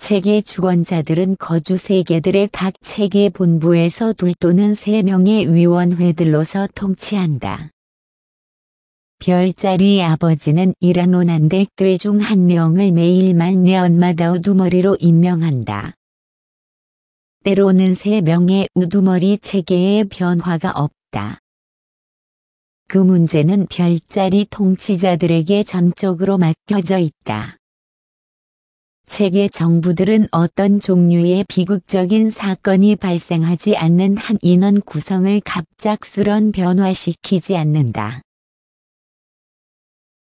체계 주권자들은 거주 세계들의 각 체계 본부에서 2 또는 3명의 위원회들로서 통치한다. 별자리 아버지는 이란 원한댁들 중 1명을 매일 만년마다 우두머리로 임명한다. 때로는 3명의 우두머리 체계에 변화가 없다. 그 문제는 별자리 통치자들에게 전적으로 맡겨져 있다. 체계 정부들은 어떤 종류의 비극적인 사건이 발생하지 않는 한 인원 구성을 갑작스런 변화시키지 않는다.